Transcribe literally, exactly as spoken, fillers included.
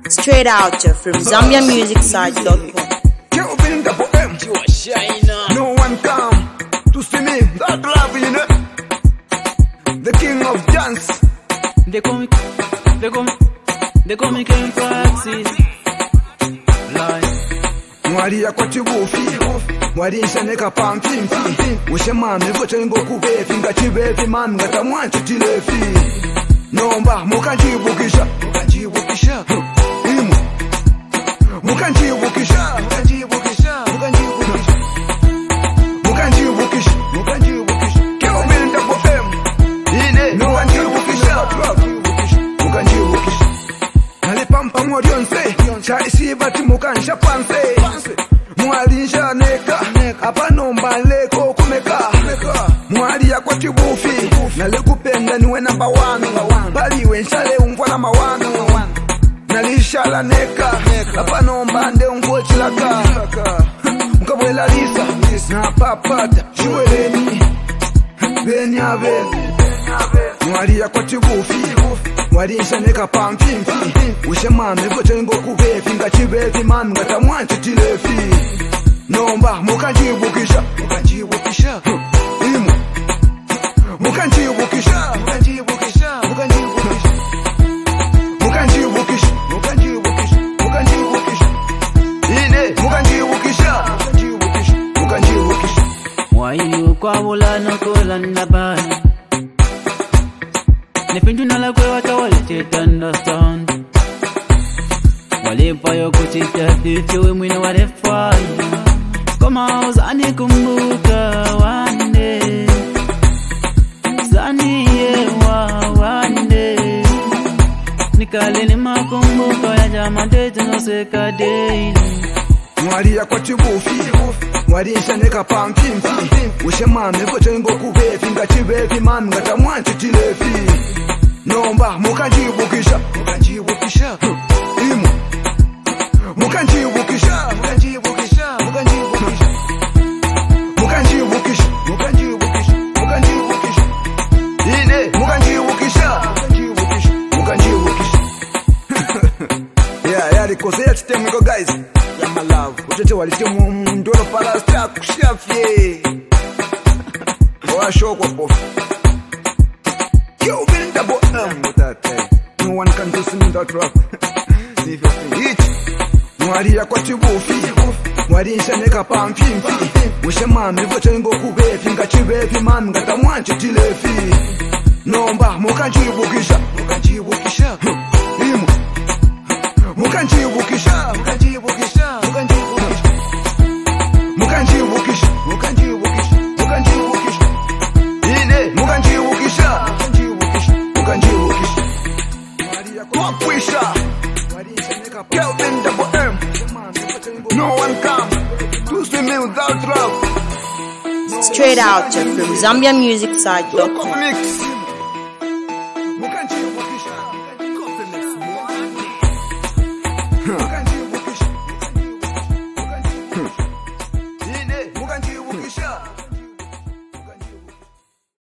Straight out from Zambia Music Site dot com. No one come to see me, that love, you know. The king of dance. They call me, they call me, they call me King Praxis. Mwari ya kwa chibufi, mwari inshaneka pampimpi. Ushe mami vocha ingo kubefi, nga chibefi mami ngata mwanchu chilefi. Nomba muka chibukisha, muka chibukisha. Imu muka chibukisha, muka chibukisha, muka chibukisha. Muka chibukisha, muka chibukisha. Keo binda po em. Ine no one chibukisha, muka chibukisha. Nalipampa mwodionse, cha isibati muka nshapanse. Mwali nshaneka, hapa nomba leko kumeka. Mwali ya kwa chibufi, nalikupenda niwe namba wano. Baliwe nshale umfwa na mawano. Nalishala neka, hapa nomba nde unguo chilaka. Mkabwela lisa, na papata, shueleni. Beni aveli, mwali ya kwa chibufi. Mwali nshaneka pampimpi. Ushe mami vocha ingo kubefi, nga chibefi mami ngata mwanchu chilefi. Nomba muka chibukisha, muka chibukisha. Imu muka chibukisha, muka chibukisha, muka chibukisha. Muka chibukisha, muka chibukisha, muka chibukisha. Ine muka chibukisha, muka chibukisha, muka chibukisha. Mwayu kwa wula nokola nabani. Nipindu nala kwe wata wale cheta understand. Wale payo kuchita ticho we mwine wale fire. Koma uzani kumbuka wande. Zani yewa wande. Nikale ni makumbuka ya jamade tunoseka daily. Mwari ya kwa chibufi, mwari nshaneka pampimpi. Ushe mami vocha ingo kubefi, nga chibefi mami ngata mwanchu chilefi. Nomba muka chibukisha, muka chibukisha. Imu muka chibukisha, muka chibukisha, muka chibukisha. Muka chibukisha, muka chibukisha, muka chibukisha. Ine muka chibukisha, muka chibukisha, muka chibukisha. Yeah, yeah, likosea chitemiko guys. Ya my love, uchete walitimu ndolo palasta kushafye. Owa shokwa pofu. Yo, been the bottom with that thing. No one can do me that rap. See if you can hit. Mwari ya kwa chibufi, mwari nshaneka pampimpi. Ushe mami vocha ingo kubefi, nga chibefi mami ngata mwanchu chilefi. Nomba muka chibukisha, muka chibukisha. Imu muka chibukisha, muka chibukisha, muka chibukisha. Muka chibukisha, muka chibukisha, muka chibukisha. Ine muka chibukisha. Kelvin double M. No one come to see me without love. Straight out from Zambia Music Site dot com. Mix.